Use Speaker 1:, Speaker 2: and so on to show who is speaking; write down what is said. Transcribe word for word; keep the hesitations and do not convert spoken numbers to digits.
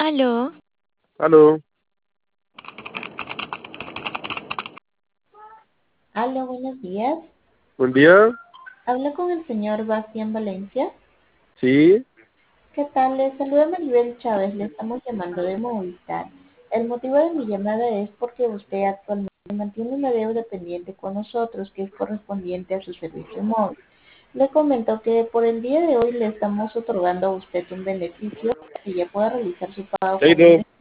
Speaker 1: Aló,
Speaker 2: Aló,
Speaker 3: Aló, buenos días.
Speaker 2: buen día.
Speaker 3: Hablo con el señor Bastián Valencia.
Speaker 2: Sí,
Speaker 3: ¿Qué tal? Les saluda Maribel Chávez. Le estamos llamando de Movistar. El motivo de mi llamada es porque usted actualmente mantiene una deuda pendiente con nosotros que es correspondiente a su servicio móvil. Le comento que por el día de hoy le estamos otorgando a usted un beneficio para que ya pueda realizar su pago con
Speaker 2: Chaito.
Speaker 3: el